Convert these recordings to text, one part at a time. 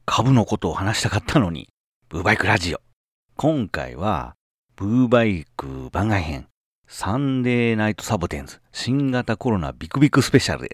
株のことを話したかったのに、ブーバイクラジオ。今回は、ブーバイク番外編、サンデーナイトサボテンズ、新型コロナビクビクスペシャルです。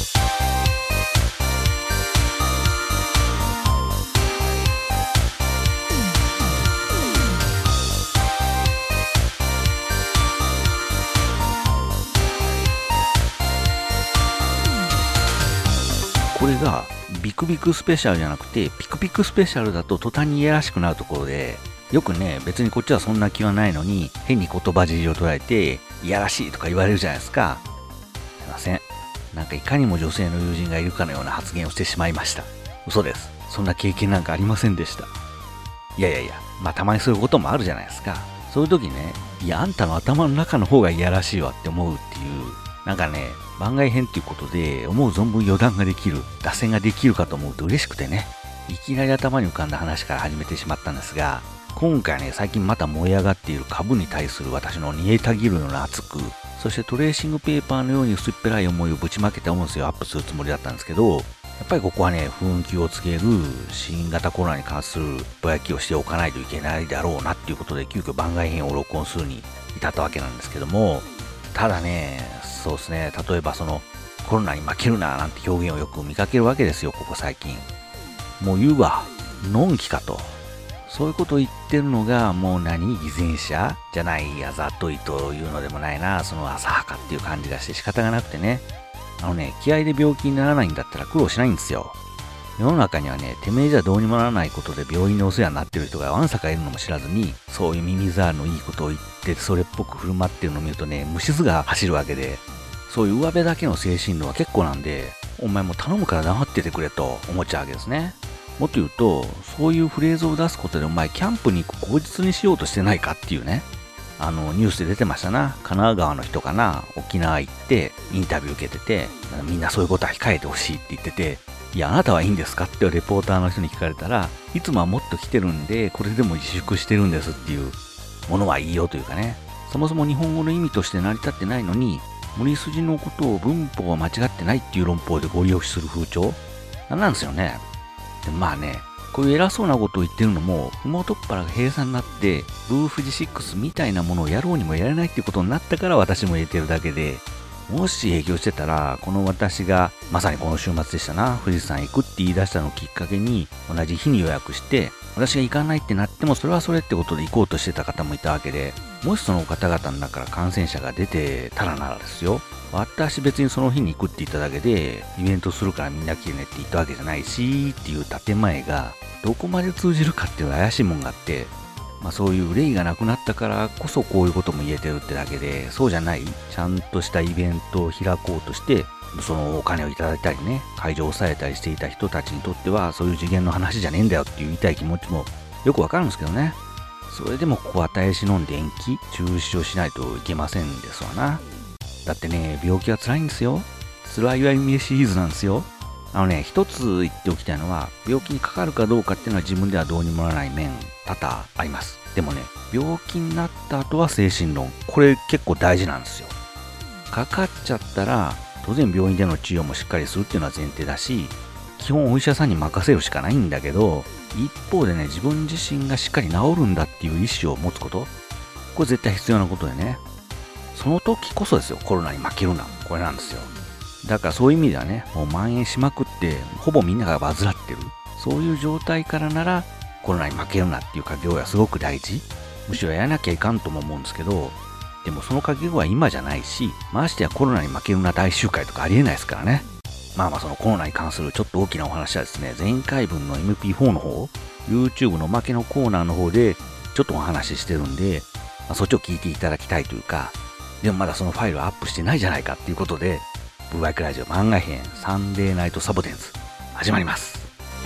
これがビクビクスペシャルじゃなくてピクピクスペシャルだと途端にいやらしくなるところで、よくね、別にこっちはそんな気はないのに変に言葉尻を捉えていやらしいとか言われるじゃないですか。すいません、なんかいかにも女性の友人がいるかのような発言をしてしまいました。嘘です。そんな経験なんかありませんでした。いや、まあたまにそういうこともあるじゃないですか。そういう時ね、いやあんたの頭の中の方がいやらしいわって思うっていう、なんかね、番外編っていうことで思う存分余談ができる、脱線ができるかと思うと嬉しくてね、いきなり頭に浮かんだ話から始めてしまったんですが、今回ね、最近また燃え上がっている株に対する私の煮えたぎるような熱く、そしてトレーシングペーパーのように薄っぺらい思いをぶちまけた音声をアップするつもりだったんですけど、やっぱりここはね、雰囲気を告げる新型コロナに関するぼやきをしておかないといけないだろうなっていうことで、急遽番外編を録音するに至ったわけなんですけども、ただね、そうですね、例えばそのコロナに負けるななんて表現をよく見かけるわけですよ、ここ最近。もう言うわ、のんきかと。そういうことを言ってるのが、もう偽善者じゃない、あざといというのでもないな、その浅はかっていう感じがして仕方がなくてね。気合で病気にならないんだったら苦労しないんですよ。世の中にはね、てめえじゃどうにもならないことで病院でお世話になってる人がわんさかいるのも知らずに、そういう耳障りのいいことを言ってそれっぽく振る舞ってるのを見るとね、虫唾が走るわけで、そういう上辺だけの精神論は結構なんで、お前もう頼むから黙っててくれと思っちゃうわけですね。もっと言うと、そういうフレーズを出すことでお前キャンプに行く口実にしようとしてないかっていうね。ニュースで出てましたな。神奈川の人かな、沖縄行ってインタビュー受けてて、みんなそういうことは控えてほしいって言ってて、いや、あなたはいいんですかってレポーターの人に聞かれたら、いつもはもっと来てるんで、これでも自粛してるんですっていうものはいいよというかね。そもそも日本語の意味として成り立ってないのに、無理筋のことを文法は間違ってないっていう論法でご利用しする風潮なんですよね。でまあね、こういう偉そうなことを言ってるのも、ふもとっぱらが閉鎖になって、ブーフジ6みたいなものをやろうにもやれないっていうことになったから私も言えてるだけで、もし営業してたら、この私が、まさにこの週末でしたな、富士山行くって言い出したのをきっかけに、同じ日に予約して、私が行かないってなっても、それはそれってことで行こうとしてた方もいたわけで、もしその方々の中から感染者が出てたらならですよ、私別にその日に行くって言っただけで、イベントするからみんな来てねって言ったわけじゃないし、っていう建前が、どこまで通じるかっていう怪しいもんがあって、そういう憂いがなくなったからこそこういうことも言えてるってだけで、そうじゃないちゃんとしたイベントを開こうとしてそのお金をいただいたりね、会場を抑えたりしていた人たちにとっては、そういう次元の話じゃねえんだよっていう言いたい気持ちもよくわかるんですけどね。それでもここは耐え忍んで延期中止をしないといけませんですわな。だってね、病気は辛いんですよ。辛いわいみシリーズなんですよ。一つ言っておきたいのは、病気にかかるかどうかっていうのは自分ではどうにもならない面多々あります。でもね、病気になった後は精神論。これ結構大事なんですよ。かかっちゃったら、当然病院での治療もしっかりするっていうのは前提だし、基本お医者さんに任せるしかないんだけど、一方でね、自分自身がしっかり治るんだっていう意思を持つこと、これ絶対必要なことでね。その時こそですよ、コロナに負けるな。これなんですよ。だからそういう意味ではね、もう蔓延しまくって、ほぼみんなが患ってる。そういう状態からなら、コロナに負けるなっていう掛け声はすごく大事。むしろやらなきゃいかんとも思うんですけど、でもその掛け声は今じゃないし、ましてやコロナに負けるな大集会とかありえないですからね。そのコロナに関するちょっと大きなお話はですね、前回分の MP4 の方、YouTube のおまけのコーナーの方でちょっとお話ししてるんで、そっちを聞いていただきたいというか、でもまだそのファイルはアップしてないじゃないかっていうことで、ブーバイクラジオ番外編サンデーナイトサボテンズ始まります。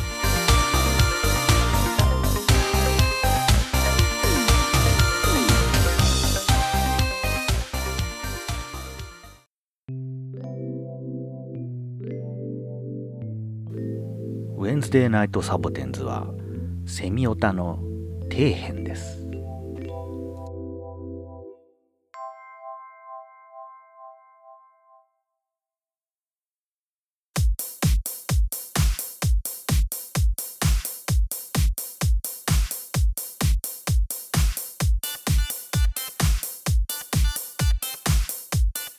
ウェンズデーナイトサボテンズはセミオタの底辺です。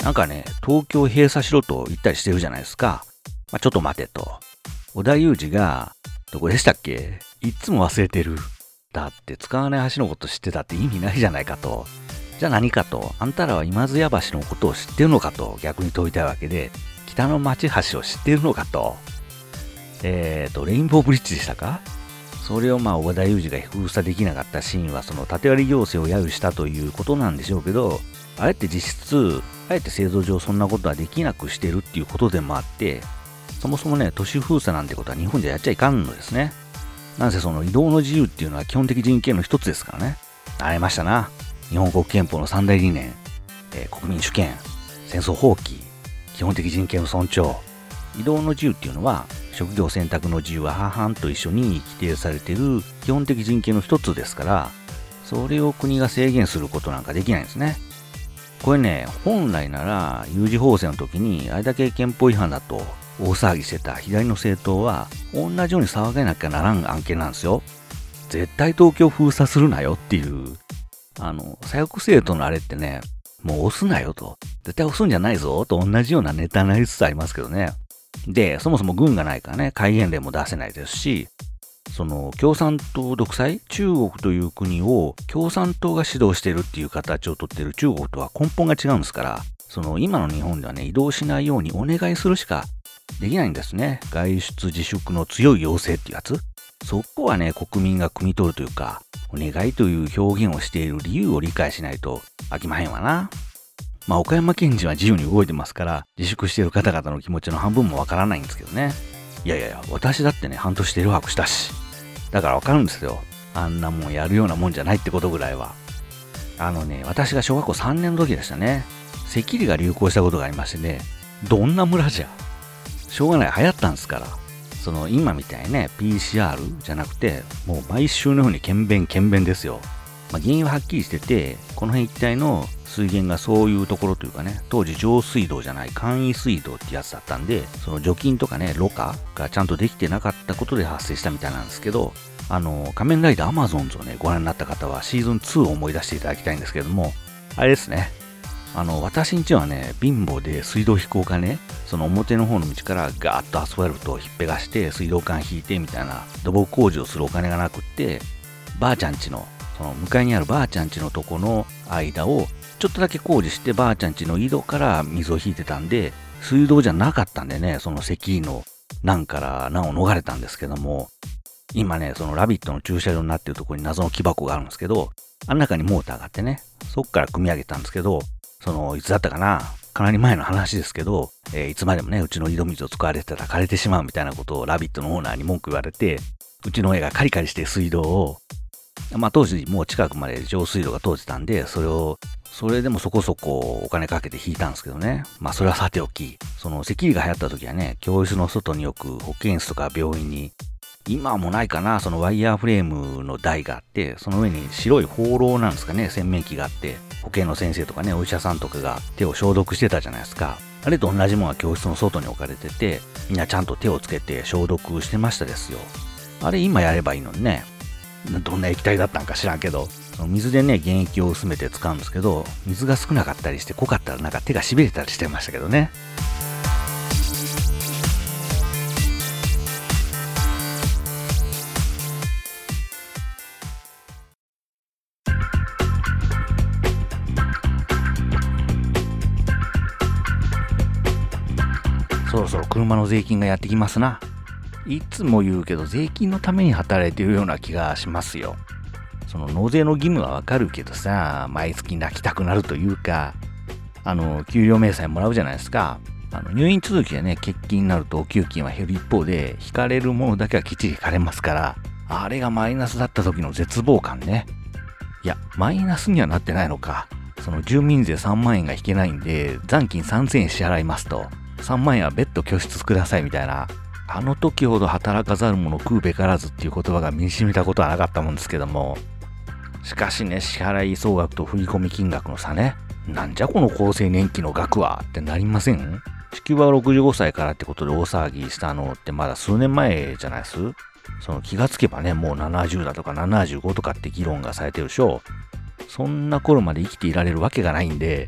なんかね、東京閉鎖しろと言ったりしてるじゃないですか。ちょっと待てと。織田裕二が、どこでしたっけ？いつも忘れてる。だって使わない橋のこと知ってたって意味ないじゃないかと。じゃあ何かと。あんたらは今津屋橋のことを知ってるのかと逆に問いたいわけで、北の町橋を知ってるのかと。レインボーブリッジでしたか？それを織田裕二が封鎖できなかったシーンはその縦割り行政を揶揄したということなんでしょうけど、あれって実質、あえて制度上そんなことはできなくしてるっていうことでもあって、そもそもね、都市封鎖なんてことは日本じゃやっちゃいかんのですね。なんせその移動の自由っていうのは基本的人権の一つですからね。ありましたな。日本国憲法の三大理念、国民主権、戦争放棄、基本的人権の尊重。移動の自由っていうのは、職業選択の自由は母々と一緒に規定されている基本的人権の一つですから、それを国が制限することなんかできないんですね。これね、本来なら有事法制の時にあれだけ憲法違反だと大騒ぎしてた左の政党は同じように騒がなきゃならん案件なんですよ。絶対東京封鎖するなよっていう、左翼政党のあれってね、もう押すなよと。絶対押すんじゃないぞと同じようなネタになりつつありますけどね。で、そもそも軍がないからね、戒厳令も出せないですし、その共産党独裁、中国という国を共産党が指導してるっていう形をとってる中国とは根本が違うんですから、その今の日本ではね、移動しないようにお願いするしかできないんですね。外出自粛の強い要請っていうやつ。そこはね、国民が汲み取るというか、お願いという表現をしている理由を理解しないと飽きまへんわな。岡山県人は自由に動いてますから、自粛している方々の気持ちの半分もわからないんですけどね。いや、私だってね、半年テレワークしたし。だからわかるんですよ。あんなもんやるようなもんじゃないってことぐらいは。私が小学校3年の時でしたね。赤痢が流行したことがありましてね、どんな村じゃ。しょうがない、流行ったんですから。その今みたいにね、PCR じゃなくて、もう毎週のように検便ですよ。原因ははっきりしてて、この辺一帯の水源がそういうところというかね、当時上水道じゃない簡易水道ってやつだったんで、その除菌とかね、ろ過がちゃんとできてなかったことで発生したみたいなんですけど、仮面ライダーアマゾンズをね、ご覧になった方はシーズン2を思い出していただきたいんですけども、あれですね。私んちはね、貧乏で水道引くお金、その表の方の道からガーッとアスファルトをひっぺがして水道管引いてみたいな土木工事をするお金がなくって、ばあちゃんちの、その向かいにあるばあちゃんちのとこの間をちょっとだけ工事してばあちゃんちの井戸から水を引いてたんで、水道じゃなかったんでね、その石油の難から難を逃れたんですけども、今ね、そのラビットの駐車場になってるところに謎の木箱があるんですけど、あん中にモーターがあってね、そっから組み上げたんですけど、いつだったかな、かなり前の話ですけど、いつまでもね、うちの井戸水を使われてたら枯れてしまうみたいなことをラビットのオーナーに文句言われて、うちの親がカリカリして水道を、当時もう近くまで上水道が通ってたんで、それでもそこそこお金かけて引いたんですけどね。それはさておき、その赤痢が流行った時はね、教室の外によく保健室とか病院に、今はもうないかな、そのワイヤーフレームの台があって、その上に白い放浪なんですかね、洗面器があって、保健の先生とかね、お医者さんとかが手を消毒してたじゃないですか。あれと同じものが教室の外に置かれてて、みんなちゃんと手をつけて消毒してましたですよ。あれ今やればいいのにね。どんな液体だったんか知らんけど、水でね、原液を薄めて使うんですけど、水が少なかったりして濃かったらなんか手が痺れたりしてましたけどね。そろそろ車の税金がやってきますな。いつも言うけど税金のために働いてるような気がしますよ。その納税の義務はわかるけどさ、毎月泣きたくなるというか、給料明細もらうじゃないですか。入院続きでね、欠勤になるとお給金は減る一方で、引かれるものだけはきっちり引かれますから、あれがマイナスだった時の絶望感ね。いや、マイナスにはなってないのか。その住民税3万円が引けないんで、残金3000円支払いますと、3万円は別途拠出くださいみたいな、あの時ほど働かざる者食うべからずっていう言葉が身に染みたことはなかったもんですけども、しかしね、支払い総額と振込金額の差ね、なんじゃこの厚生年金の額はってなりません？支給は65歳からってことで大騒ぎしたのってまだ数年前じゃないです？その気がつけばね、もう70だとか75とかって議論がされてるでしょ。そんな頃まで生きていられるわけがないんで、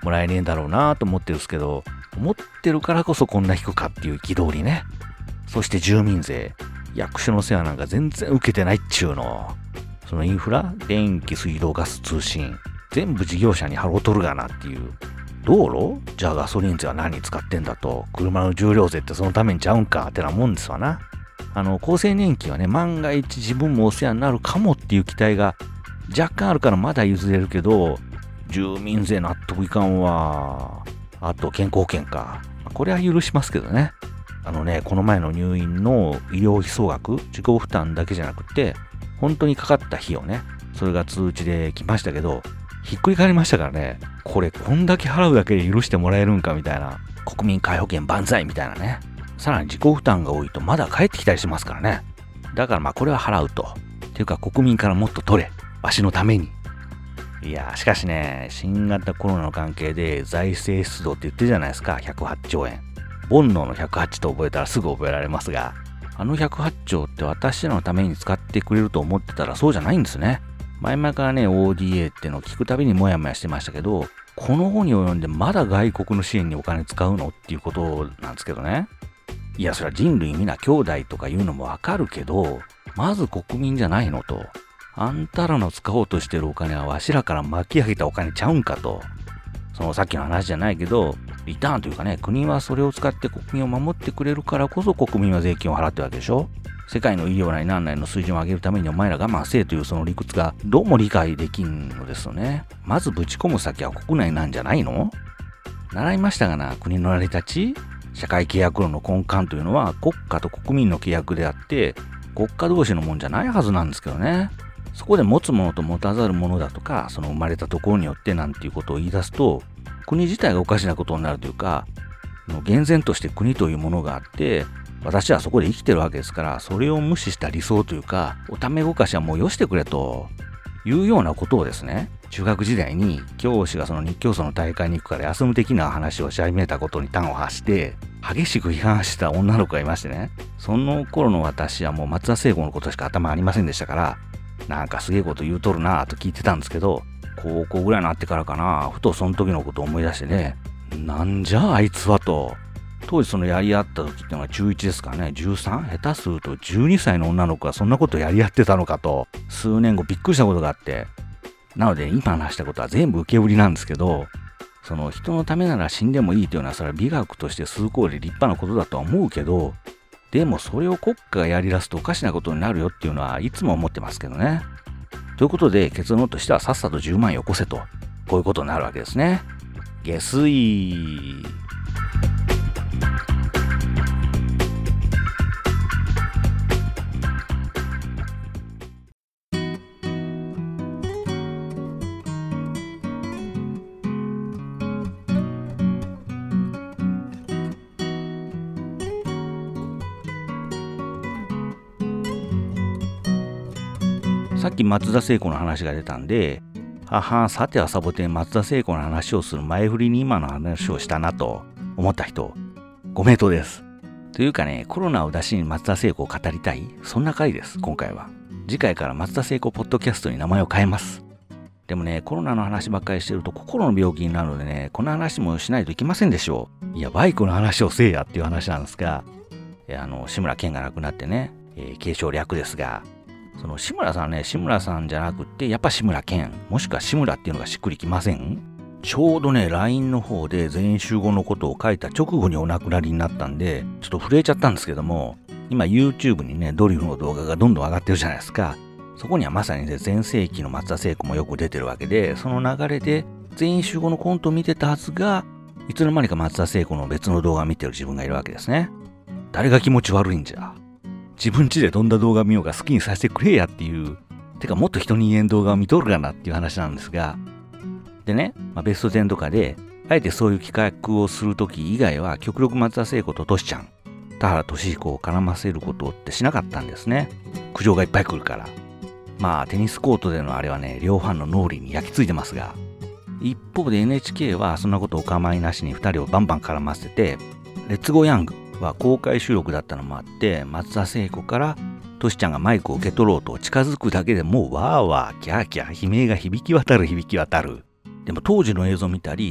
もらえねえんだろうなと思ってるんですけど、思ってるからこそこんな低かっていう憤りね。そして住民税、役所の世話なんか全然受けてないっちゅうの。そのインフラ、電気、水道、ガス、通信、全部事業者に払うとるがなっていう。道路？じゃあガソリン税は何に使ってんだと。車の重量税ってそのためにちゃうんかってなもんですわな。厚生年金はね、万が一自分もお世話になるかもっていう期待が若干あるからまだ譲れるけど、住民税納得いかんわ。あと健康保険か。これは許しますけどね。この前の入院の医療費総額、自己負担だけじゃなくて、本当にかかった費用ね。それが通知で来ましたけど、ひっくり返りましたからね。これこんだけ払うだけで許してもらえるんかみたいな。国民皆保険万歳みたいなね。さらに自己負担が多いとまだ返ってきたりしますからね。だからこれは払うと。っていうか国民からもっと取れ。わしのために。いやしかしね、新型コロナの関係で財政出動って言ってるじゃないですか。108兆円。煩悩の108と覚えたらすぐ覚えられますが、108兆って私らのために使ってくれると思ってたらそうじゃないんですね。前々からね、ODA ってのを聞くたびにもやもやしてましたけど、この後に及んでまだ外国の支援にお金使うのっていうことなんですけどね。いや、それは人類皆兄弟とか言うのもわかるけど、まず国民じゃないのと。あんたらの使おうとしてるお金はわしらから巻き上げたお金ちゃうんかと。そのさっきの話じゃないけど、リターンというかね、国はそれを使って国民を守ってくれるからこそ国民は税金を払ってるわけでしょ。世界の医療内何内の水準を上げるためにお前ら我慢せえというその理屈がどうも理解できんのですよね。まずぶち込む先は国内なんじゃないの？習いましたがな、国の成り立ち？社会契約論の根幹というのは国家と国民の契約であって国家同士のもんじゃないはずなんですけどね。そこで持つものと持たざるものだとか、その生まれたところによってなんていうことを言い出すと、国自体がおかしなことになるというか、厳然として国というものがあって、私はそこで生きてるわけですから、それを無視した理想というか、おためごかしはもうよしてくれというようなことをですね、中学時代に教師がその日教組の大会に行くから休む的な話をし始めたことに端を発して、激しく批判した女の子がいましてね、その頃の私はもう松田聖子のことしか頭ありませんでしたから、なんかすげえこと言うとるなぁと聞いてたんですけど、高校ぐらいになってからかな、ふとその時のことを思い出してね、なんじゃあいつはと。当時そのやり合った時っていうのが中1ですからね、13？ 下手すると12歳の女の子がそんなことをやり合ってたのかと、数年後びっくりしたことがあって、なので今話したことは全部受け売りなんですけど、その人のためなら死んでもいいというのはそれは美学として崇高で立派なことだとは思うけど、でもそれを国家がやり出すとおかしなことになるよっていうのはいつも思ってますけどね。ということで結論としてはさっさと10万よこせと、こういうことになるわけですね。下水。さっき松田聖子の話が出たんで、さてはサボテン松田聖子の話をする前振りに今の話をしたなと思った人、ご名答です。というかね、コロナを出しに松田聖子を語りたい、そんな回です、今回は。次回から松田聖子ポッドキャストに名前を変えます。でもね、コロナの話ばっかりしてると心の病気になるのでね、この話もしないといけませんでしょう。いや、バイクの話をせえやっていう話なんですが、志村けんが亡くなってね、継承略ですが、その志村さんね、志村さんじゃなくって、やっぱ志村けん、もしくは志村っていうのがしっくりきません？ちょうどね、LINE の方で全員集合のことを書いた直後にお亡くなりになったんで、ちょっと震えちゃったんですけども、今 YouTube にね、ドリフの動画がどんどん上がってるじゃないですか。そこにはまさにね、全盛期の松田聖子もよく出てるわけで、その流れで全員集合のコントを見てたはずが、いつの間にか松田聖子の別の動画を見てる自分がいるわけですね。誰が気持ち悪いんじゃ。自分家でどんな動画見ようか好きにさせてくれやっていう、てかもっと人に言えん動画を見とるかなっていう話なんですが、でね、ベスト10とかで、あえてそういう企画をするとき以外は極力松田聖子とトシちゃん、田原俊彦を絡ませることってしなかったんですね。苦情がいっぱい来るから。テニスコートでのあれはね、両ファンの脳裏に焼き付いてますが、一方で NHK はそんなことお構いなしに2人をバンバン絡ませて、レッツゴーヤングは公開収録だったのもあって、松田聖子からトシちゃんがマイクを受け取ろうと近づくだけでもうワーワーキャーキャー悲鳴が響き渡る。でも当時の映像を見たり、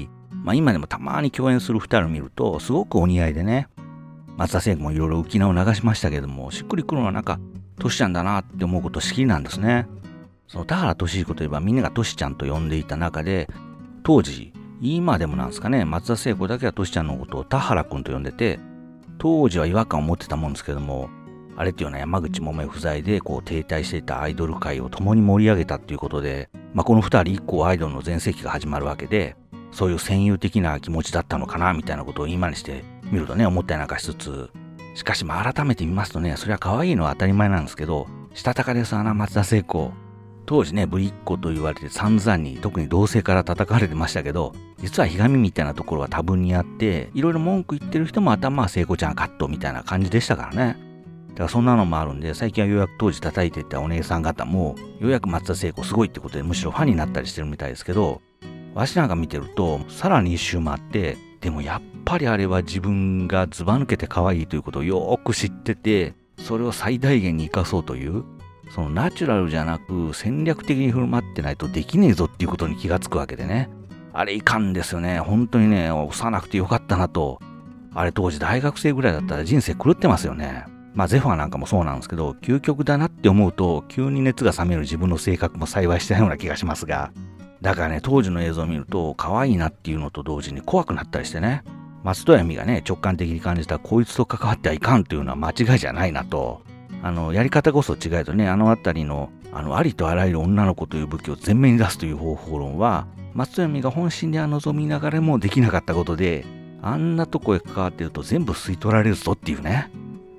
今でもたまに共演する2人を見るとすごくお似合いでね、松田聖子もいろいろ浮き名を流しましたけども、しっくりくるのはなんかトシちゃんだなって思うことしきりなんですね。その田原俊彦といえばみんながトシちゃんと呼んでいた中で、当時今でもなんですかね、松田聖子だけはトシちゃんのことを田原くんと呼んでて、当時は違和感を持ってたもんですけども、あれっていうのは山口百恵不在で停滞していたアイドル界を共に盛り上げたっていうことで、この2人以降アイドルの全盛期が始まるわけで、そういう戦友的な気持ちだったのかなみたいなことを今にして見るとね、思ったりなんかしつつ、しかし改めて見ますとね、それは可愛いのは当たり前なんですけど、したたかですわな、松田聖子。当時ね、ぶりっ子と言われて散々に、特に同性から叩かれてましたけど、実はひがみみたいなところは多分にあって、いろいろ文句言ってる人も頭は聖子ちゃんカットみたいな感じでしたからね。だからそんなのもあるんで、最近はようやく当時叩いていたお姉さん方も、ようやく松田聖子すごいってことでむしろファンになったりしてるみたいですけど、わしなんか見てると、さらに一周回って、でもやっぱりあれは自分がずば抜けて可愛いということをよーく知ってて、それを最大限に生かそうという、そのナチュラルじゃなく戦略的に振る舞ってないとできねえぞっていうことに気がつくわけでね。あれいかんですよね。本当にね、幼くてよかったなと。あれ当時大学生ぐらいだったら人生狂ってますよね。ゼファーなんかもそうなんですけど、究極だなって思うと急に熱が冷める自分の性格も幸いしたような気がしますが、だからね、当時の映像を見ると可愛いなっていうのと同時に怖くなったりしてね、松任谷由実がね、直感的に感じたこいつと関わってはいかんというのは間違いじゃないなと。やり方こそ違えとね、あのあたりのありとあらゆる女の子という武器を前面に出すという方法論は、松任谷由実が本心で望みながらもできなかったことで、あんなとこへ関わってると全部吸い取られるぞっていうね。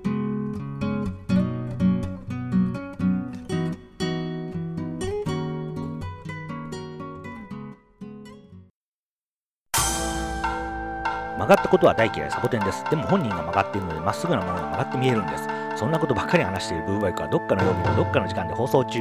曲がったことは大嫌いサボテンです。でも本人が曲がっているのでまっすぐなものが曲がって見えるんです。そんなことばっかり話しているブーバイクはどっかの曜日のどっかの時間で放送中。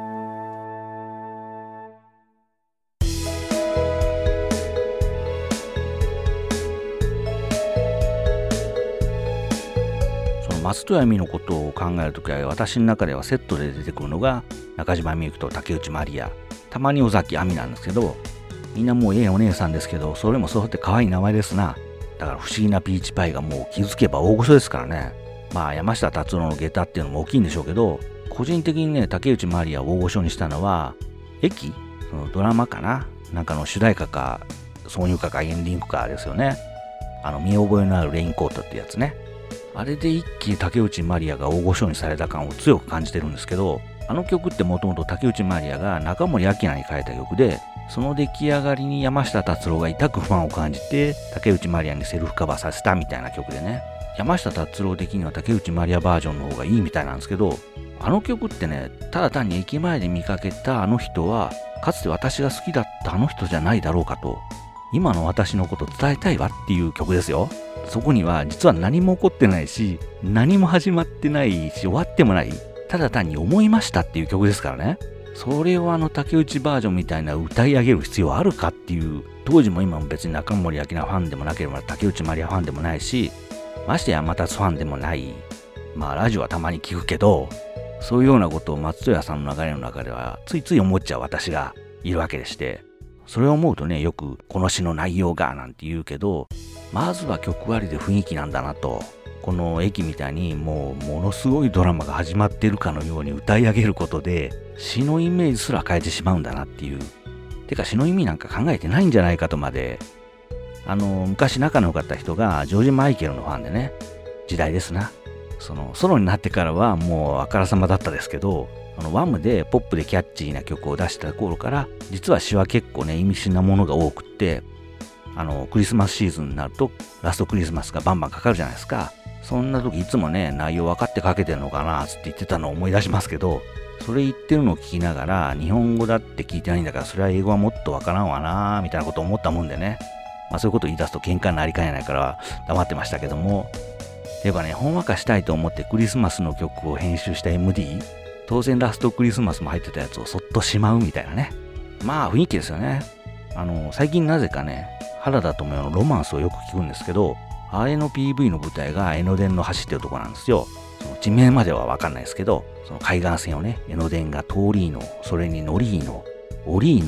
その松任谷由実のことを考えるときは、私の中ではセットで出てくるのが中島みゆきと竹内まりや、たまに尾崎亜美なんですけど、みんなもうお姉さんですけど、それもそうって可愛い名前ですな。だから不思議なピーチパイがもう気づけば大御所ですからね。山下達郎の下駄っていうのも大きいんでしょうけど、個人的にね、竹内まりやを大御所にしたのは、そのドラマかな、なんかの主題歌か挿入歌かエンディングかですよね。見覚えのあるレインコートってやつね。あれで一気に竹内まりやが大御所にされた感を強く感じてるんですけど、あの曲ってもともと竹内まりやが中森明菜に書いた曲で、その出来上がりに山下達郎が痛く不安を感じて竹内まりやにセルフカバーさせたみたいな曲でね、山下達郎的には竹内まりやバージョンの方がいいみたいなんですけど、あの曲ってね、ただ単に駅前で見かけたあの人はかつて私が好きだったあの人じゃないだろうかと、今の私のこと伝えたいわっていう曲ですよ。そこには実は何も起こってないし、何も始まってないし、終わってもない、ただ単に思いましたっていう曲ですからね。それを竹内バージョンみたいな歌い上げる必要あるかっていう、当時も今も別に中森明菜ファンでもなければ竹内まりやファンでもないし、ましてや山達ファンでもない、ラジオはたまに聞くけど、そういうようなことを松任谷さんの流れの中ではついつい思っちゃう私がいるわけでして、それを思うとね、よくこの詩の内容がなんて言うけど、まずは曲ありで雰囲気なんだなと。この駅みたいにものすごいドラマが始まっているかのように歌い上げることで詩のイメージすら変えてしまうんだなっていう。てか詩の意味なんか考えてないんじゃないかとまで。昔仲の良かった人がジョージ・マイケルのファンでね、時代ですな。そのソロになってからはもうあからさまだったですけど、ワムでポップでキャッチーな曲を出した頃から実は詩は結構ね意味深なものが多くって、クリスマスシーズンになるとラストクリスマスがバンバンかかるじゃないですか。そんな時いつもね、内容分かってかけてんのかなつって言ってたのを思い出しますけど、それ言ってるのを聞きながら、日本語だって聞いてないんだから、それは英語はもっと分からんわなみたいなことを思ったもんでね。そういうことを言い出すと喧嘩になりかねないから黙ってましたけども。ていうかね、ほんわかしたいと思ってクリスマスの曲を編集した MD、当然ラストクリスマスも入ってたやつをそっとしまうみたいなね。雰囲気ですよね。最近なぜかね、原田知世のロマンスをよく聞くんですけど、あれの PV の舞台が江ノ電の橋っていうとこなんですよ。その地名まではわかんないですけど、その海岸線をね、江ノ電が通りの、それに乗りの、降りの、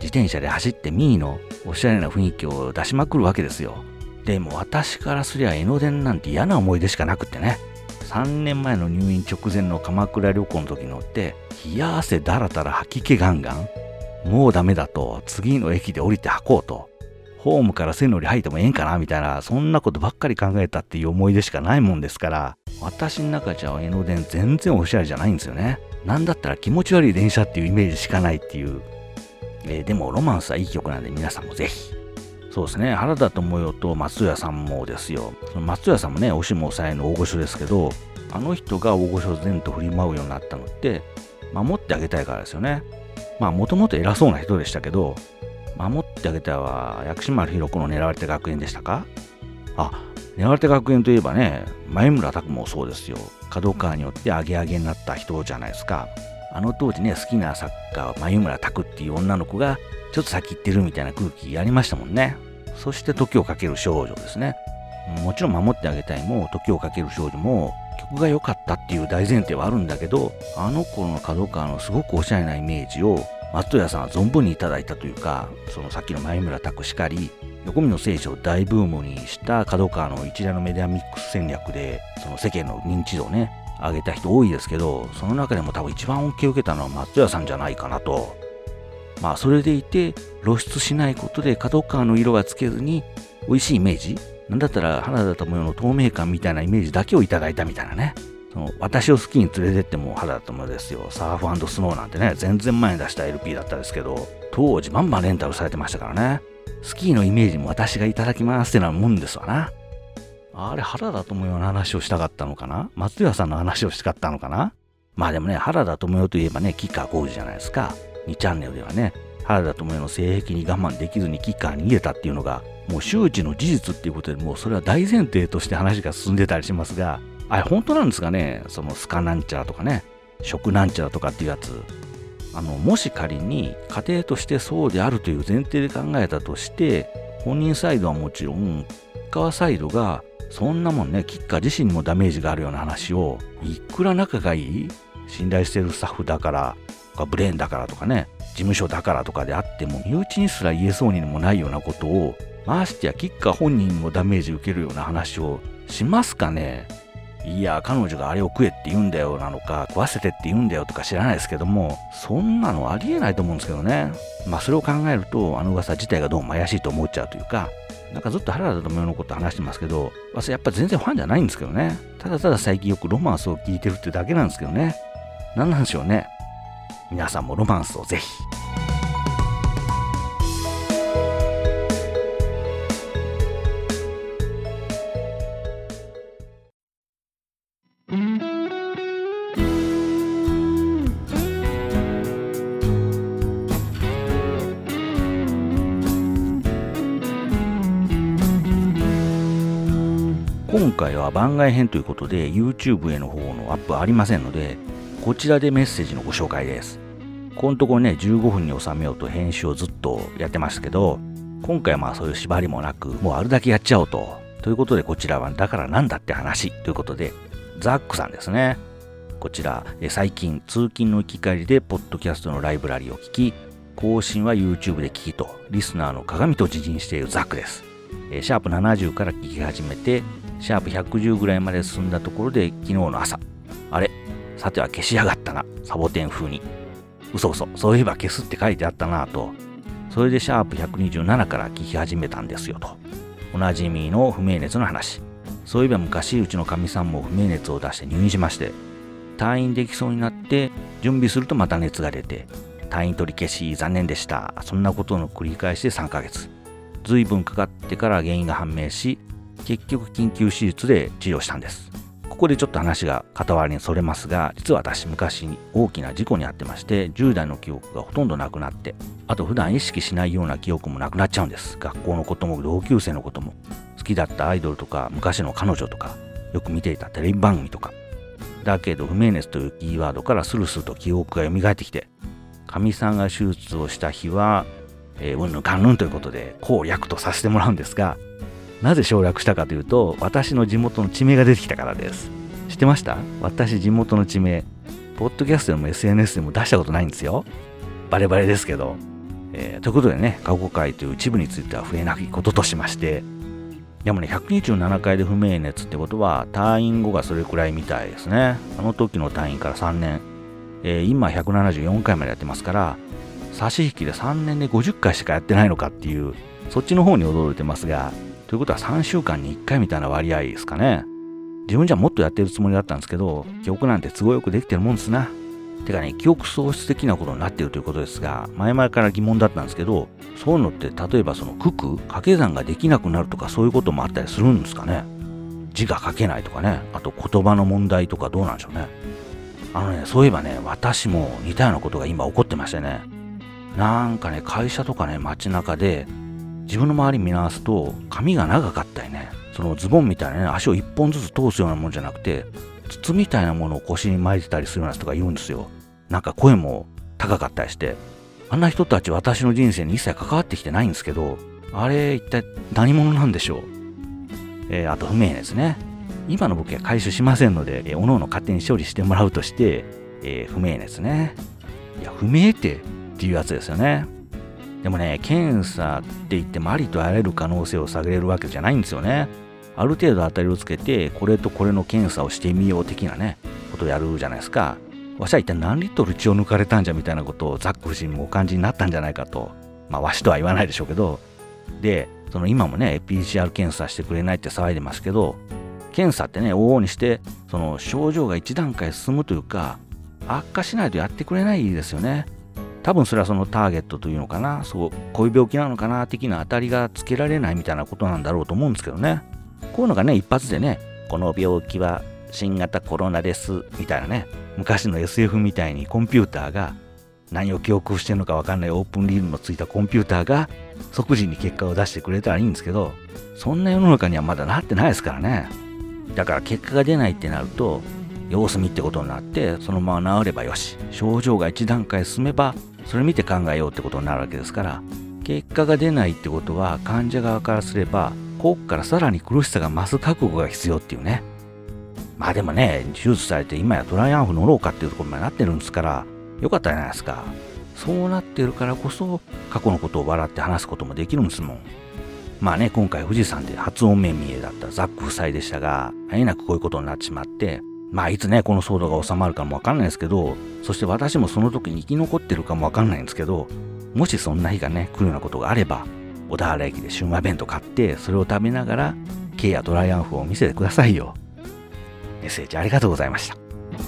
自転車で走ってミーのおしゃれな雰囲気を出しまくるわけですよ。でも私からすりゃ江ノ電なんて嫌な思い出しかなくってね。3年前の入院直前の鎌倉旅行の時乗って、冷や汗だらだら吐き気ガンガン。もうダメだと、次の駅で降りて吐こうと。ホームから線路に入ってもええんかなみたいな、そんなことばっかり考えたっていう思い出しかないもんですから、私の中じゃ江ノ電全然おしゃれじゃないんですよね。なんだったら気持ち悪い電車っていうイメージしかないっていう。でもロマンスはいい曲なんで皆さんもぜひ。そうですね、原田知世と松任谷さんもですよ。その松任谷さんもね、押しも抑えの大御所ですけど、あの人が大御所前と振り舞うようになったのって、守ってあげたいからですよね。もともと偉そうな人でしたけど、守ってあげたいは薬師丸ひろ子の狙われた学園でしたか？狙われた学園といえばね、前村拓もそうですよ。角川によってアゲアゲになった人じゃないですか。あの当時ね、好きな作家、前村拓っていう女の子が、ちょっと先行ってるみたいな空気ありましたもんね。そして時をかける少女ですね。もちろん守ってあげたいも、時をかける少女も、曲が良かったっていう大前提はあるんだけど、あの頃の角川のすごくおしゃれなイメージを、松任谷さんは存分にいただいたというか、そのさっきの前村拓しかり、横見の聖書を大ブームにした角川の一連のメディアミックス戦略で、その世間の認知度をね、上げた人多いですけど、その中でも多分一番恩恵を受けたのは松任谷さんじゃないかなと。それでいて露出しないことで角川の色がつけずに美味しいイメージ、なんだったら原田知世の透明感みたいなイメージだけをいただいたみたいなね。その私をスキーに連れてっても原田知世ですよ。サーフ&スノーなんてね、全然前に出した LP だったですけど、当時バンバンレンタルされてましたからね。スキーのイメージも私がいただきますってなもんですわな。あれ、原田知世の話をしたかったのかな、松任谷さんの話をしたかったのかな。でもね、原田知世といえばね、吉川晃司じゃないですか。2チャンネルではね、原田知世の性癖に我慢できずに吉川に入れたっていうのが、もう周知の事実っていうことで、もうそれは大前提として話が進んでたりしますが、あれ本当なんですかね、そのスカなんちゃらとかね、食なんちゃらとかっていうやつ。もし仮に家庭としてそうであるという前提で考えたとして、本人サイドはもちろん、吉川サイドが、そんなもんね、吉川自身にもダメージがあるような話を、いくら仲がいい、信頼してるスタッフだから、ブレーンだからとかね、事務所だからとかであっても、身内にすら言えそうにもないようなことを、ましてや吉川本人にもダメージ受けるような話をしますかね。いや、彼女があれを食えって言うんだよなのか、食わせてって言うんだよとか知らないですけども、そんなのありえないと思うんですけどね。それを考えると、あの噂自体がどうも怪しいと思っちゃうというか、なんかずっと原田知世のこと話してますけど、私やっぱ全然ファンじゃないんですけどね。ただただ最近よくロマンスを聞いてるってだけなんですけどね。なんなんでしょうね。皆さんもロマンスをぜひ。今回は番外編ということで YouTube への方のアップはありませんので、こちらでメッセージのご紹介です。このところね、15分に収めようと編集をずっとやってましたけど、今回はそういう縛りもなく、もうあるだけやっちゃおうと。ということでこちらはだからなんだって話ということで、ザックさんですね。こちら、最近通勤の行き帰りでポッドキャストのライブラリを聞き、更新は YouTube で聞きと、リスナーの鏡と自認しているザックです。シャープ70から聞き始めて、シャープ110ぐらいまで進んだところで昨日の朝、あれさては消しやがったな、サボテン風に。嘘、そういえば消すって書いてあったなぁと。それでシャープ127から聞き始めたんですよと。おなじみの不明熱の話。そういえば昔うちのかみさんも不明熱を出して入院しまして、退院できそうになって準備するとまた熱が出て、退院取り消し残念でした。そんなことの繰り返しで3ヶ月。随分かかってから原因が判明し、結局緊急手術で治療したんです。ここでちょっと話が傍らにそれますが、実は私昔に大きな事故に遭ってまして、10代の記憶がほとんどなくなって、あと普段意識しないような記憶もなくなっちゃうんです。学校のことも同級生のことも、好きだったアイドルとか昔の彼女とか、よく見ていたテレビ番組とか。だけど不明熱というキーワードからスルスルと記憶が蘇ってきて、かみさんが手術をした日は、うんぬんかんぬんということでこう略とさせてもらうんですが、なぜ省略したかというと、私の地元の地名が出てきたからです。知ってました？私地元の地名、ポッドキャストでも SNS でも出したことないんですよ。バレバレですけど、 ということでね、過去回という一部については触れないこととしまして、でもね、127回で不明熱ってことは、退院後がそれくらいみたいですね。あの時の退院から3年。今174回までやってますから、差し引きで3年で50回しかやってないのかっていう、そっちの方に驚いてますが、ということは3週間に1回みたいな割合ですかね。自分じゃもっとやってるつもりだったんですけど、記憶なんて都合よくできてるもんですな。てかね、記憶喪失的なことになっているということですが、前々から疑問だったんですけど、そういうのって例えばその掛け算ができなくなるとかそういうこともあったりするんですかね。字が書けないとかね、あと言葉の問題とかどうなんでしょうね。そういえばね、私も似たようなことが今起こってましてね。なんかね、会社とかね、街中で、自分の周り見回すと、髪が長かったりね、そのズボンみたいなね、足を一本ずつ通すようなもんじゃなくて、筒みたいなものを腰に巻いてたりするような人がいるんですよ。なんか声も高かったりして、あんな人たち私の人生に一切関わってきてないんですけど、あれ一体何者なんでしょう。あと不明ですね。今の僕は回収しませんので、各々勝手に処理してもらうとして、不明ですね。いや、不明っていうやつですよね。でもね、検査って言ってもありとあらゆる可能性を探れるわけじゃないんですよね。ある程度当たりをつけて、これとこれの検査をしてみよう的なね、ことをやるじゃないですか。わしは一体何リットル血を抜かれたんじゃみたいなことをザック夫人もお感じになったんじゃないかと。まあ、わしとは言わないでしょうけど。で、今もね、PCR 検査してくれないって騒いでますけど、検査ってね、往々にして、その症状が一段階進むというか、悪化しないとやってくれないですよね。多分それはそのターゲットというのかな、こういう病気なのかな、的な当たりがつけられないみたいなことなんだろうと思うんですけどね。こういうのがね、一発でね、この病気は新型コロナです、みたいなね、昔の SF みたいにコンピューターが、何を記憶してるのかわかんないオープンリールのついたコンピューターが、即時に結果を出してくれたらいいんですけど、そんな世の中にはまだなってないですからね。だから結果が出ないってなると、様子見ってことになって、そのまま治ればよし、症状が一段階進めば、それ見て考えようってことになるわけですから、結果が出ないってことは患者側からすれば、ここからさらに苦しさが増す覚悟が必要っていうね。まあでもね、手術されて今やトライアンフ乗ろうかっていうところまでなってるんですから、よかったじゃないですか。そうなってるからこそ、過去のことを笑って話すこともできるんですもん。まあね、今回富士山で初お目見えだったザック夫妻でしたが、あえなくこういうことになってしまって、まあいつね、この騒動が収まるかもわかんないですけど、そして私もその時に生き残ってるかもわかんないんですけど、もしそんな日がね、来るようなことがあれば、小田原駅でシウマイ弁当買って、それを食べながら、ケイやトライアンフを見せてくださいよ。メッセージありがとうございました。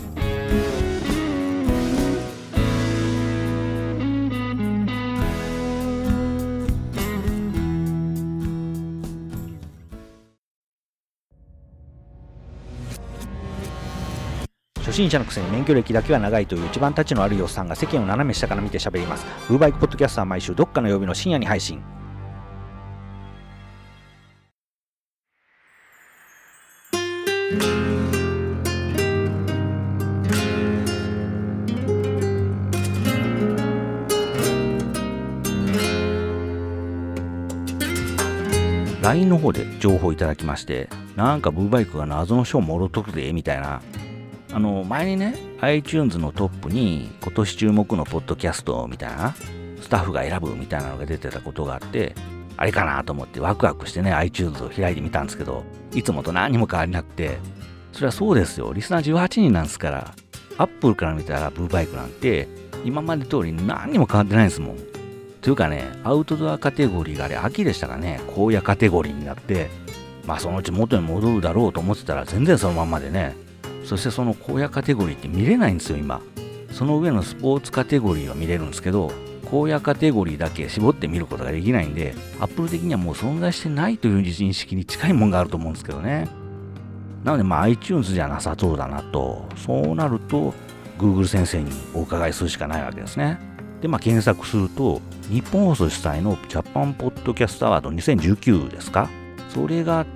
初心者のくせに免許歴だけは長いという一番タチのあるおっさんが世間を斜め下から見て喋ります。ウーバイクポッドキャストは毎週どっかの曜日の深夜に配信。LINE の方で情報いただきまして、なんかブーバイクが謎の賞もろとるでみたいな。前にね、iTunes のトップに今年注目のポッドキャストみたいな、スタッフが選ぶみたいなのが出てたことがあって、あれかなと思ってワクワクしてね、iTunes を開いてみたんですけど、いつもと何も変わりなくて、それはそうですよ。リスナー18人なんですから、Apple から見たらブーバイクなんて、今まで通り何にも変わってないんですもん。というかね、アウトドアカテゴリーがあれ秋でしたかね、荒野カテゴリーになって、まあそのうち元に戻るだろうと思ってたら全然そのまんまでね、そしてその荒野カテゴリーって見れないんですよ今。その上のスポーツカテゴリーは見れるんですけど、荒野カテゴリーだけ絞って見ることができないんで、Apple 的にはもう存在してないという認識に近いもんがあると思うんですけどね。なのでまあ iTunes じゃなさそうだなと、そうなると Google 先生にお伺いするしかないわけですね。でまあ検索すると、日本放送主催のジャパンポッドキャストアワード2019ですか、それがあって、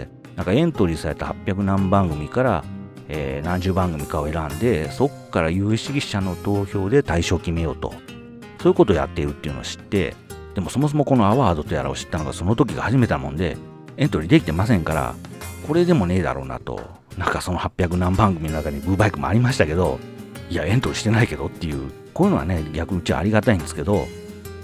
なんかエントリーされた800何番組から何十番組かを選んで、そっから有識者の投票で対象を決めようと、そういうことをやっているっていうのを知って、でもそもそもこのアワードとやらを知ったのがその時が初めてなもんで、エントリーできてませんから、これでもねえだろうなと。なんかその800何番組の中にブーバイクもありましたけど、いやエントリーしてないけどっていう、こういうのはね、逆にうちはありがたいんですけど、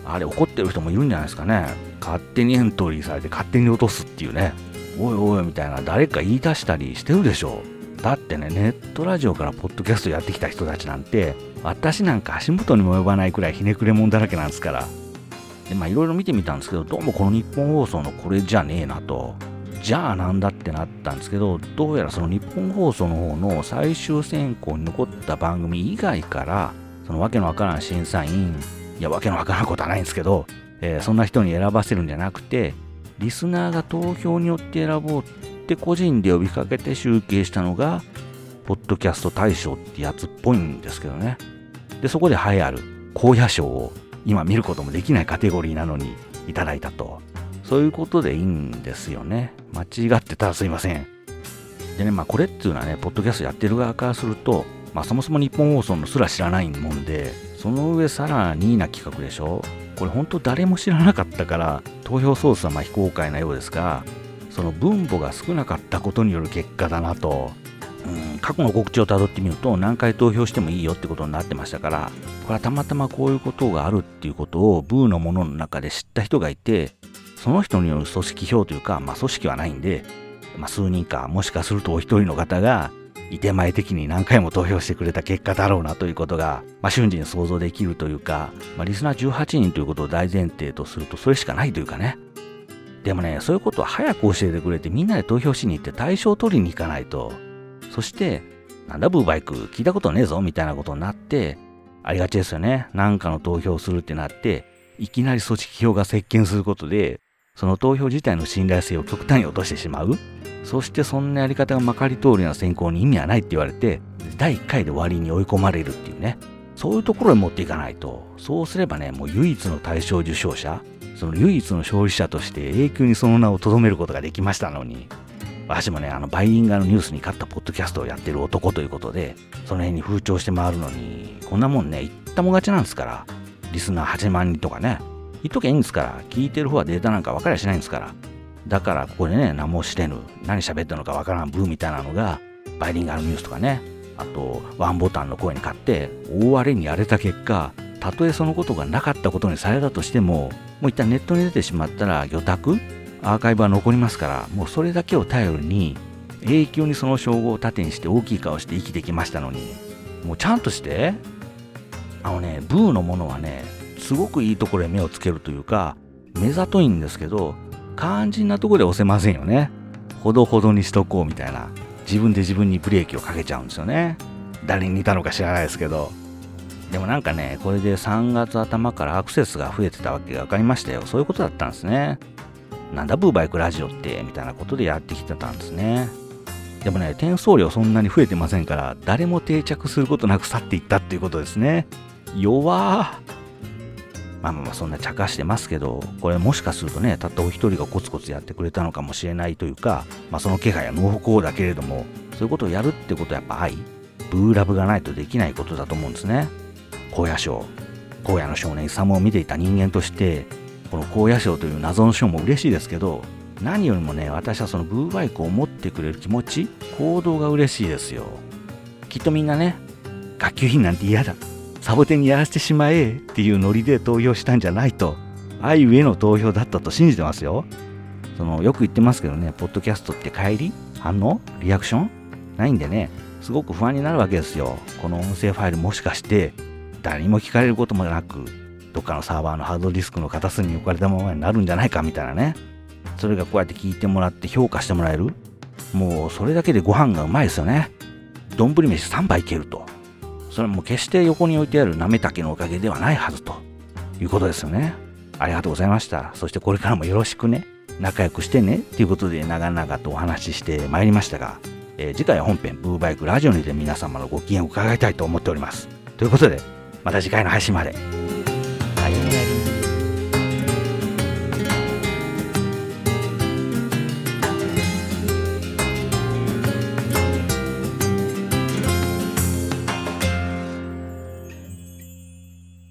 あれ怒ってる人もいるんじゃないですかね。勝手にエントリーされて勝手に落とすっていうね。おいおいみたいな誰か言い出したりしてるでしょう。だってね、ネットラジオからポッドキャストやってきた人たちなんて、私なんか足元にも及ばないくらいひねくれもんだらけなんですから。で、いろいろ見てみたんですけど、どうもこの日本放送のこれじゃねえなと。じゃあなんだってなったんですけど、どうやらその日本放送の方の最終選考に残った番組以外から、そのわけのわからん審査員、いやわけのわからんことはないんですけど、そんな人に選ばせるんじゃなくて、リスナーが投票によって選ぼうって個人で呼びかけて集計したのが、ポッドキャスト大賞ってやつっぽいんですけどね。で、そこで栄えある高野賞を今見ることもできないカテゴリーなのにいただいたと。そういうことでいいんですよね。間違ってたらすいません。でね、これっていうのはね、ポッドキャストやってる側からすると、そもそも日本放送のすら知らないもんで、その上さらにな企画でしょ。これ本当誰も知らなかったから、投票総数は非公開なようですが、その分母が少なかったことによる結果だなと。過去の告知をたどってみると何回投票してもいいよってことになってましたから、これはたまたまこういうことがあるっていうことをブーのものの中で知った人がいて、その人による組織票というか、組織はないんで、数人かもしかするとお一人の方がいて前的に何回も投票してくれた結果だろうなということが、瞬時に想像できるというか、リスナー18人ということを大前提とするとそれしかないというかね。でもね、そういうことは早く教えてくれてみんなで投票しに行って対象を取りに行かないと。そして、なんだブーバイク聞いたことねえぞみたいなことになって、ありがちですよね。なんかの投票するってなって、いきなり組織票が席巻することで、その投票自体の信頼性を極端に落としてしまう。そしてそんなやり方がまかり通りな選考に意味はないって言われて、第1回で終わりに追い込まれるっていうね。そういうところに持っていかないと。そうすればね、もう唯一の大賞受賞者、その唯一の勝利者として永久にその名を留めることができましたのに。私もね、バイリンガルニュースに勝ったポッドキャストをやってる男ということで、その辺に風潮して回るのに、こんなもんね、言ったも勝ちなんですから。リスナー8万人とかね。言っときゃいいんですから。聞いてる方はデータなんか分かりゃしないんですから。だからここでね、何も知れぬ、何喋ってるのか分からんブーみたいなのが、バイリンガルニュースとかね、あと、ワンボタンの声に勝って、大荒れにやれた結果、たとえそのことがなかったことにされたとしても、もう一旦ネットに出てしまったら、魚拓アーカイブは残りますから、もうそれだけを頼りに、永久にその称号を盾にして大きい顔して生きてきましたのに、もうちゃんとして、ブーのものはね、すごくいいところへ目をつけるというか、目ざといんですけど、肝心なところで押せませんよね。ほどほどにしとこうみたいな。自分で自分にブレーキをかけちゃうんですよね。誰に似たのか知らないですけど。でもなんかね、これで3月頭からアクセスが増えてたわけが分かりましたよ。そういうことだったんですね。なんだブーバイクラジオってみたいなことでやってきてたんですね。でもね、転送量そんなに増えてませんから、誰も定着することなく去っていったっていうことですね。弱ー。そんな茶化してますけど、これもしかするとね、たったお一人がコツコツやってくれたのかもしれないというか、その気配は濃厚だけれども、そういうことをやるってことはやっぱ愛、ブーラブがないとできないことだと思うんですね。荒野賞、荒野の少年イサムを見ていた人間として、この荒野賞という謎の賞も嬉しいですけど、何よりもね、私はそのブーバイクを持ってくれる気持ち、行動が嬉しいですよ。きっとみんなね、学級委員なんて嫌だ、サボテンにやらせてしまえっていうノリで投票したんじゃないと、愛ゆえの投票だったと信じてますよ。よく言ってますけどね、ポッドキャストって帰り、反応、リアクションないんでね、すごく不安になるわけですよ。この音声ファイルもしかして誰にも聞かれることもなく、どっかのサーバーのハードディスクの片隅に置かれたままになるんじゃないかみたいなね。それがこうやって聞いてもらって評価してもらえる。もうそれだけでご飯がうまいですよね。丼飯3杯いけると。それも決して横に置いてあるなめたけのおかげではないはずということですよね。ありがとうございました。そしてこれからもよろしくね。仲良くしてね。ということで長々とお話ししてまいりましたが、次回は本編ブーバイクラジオにて皆様のご機嫌を伺いたいと思っております。ということで、また次回の配信まで。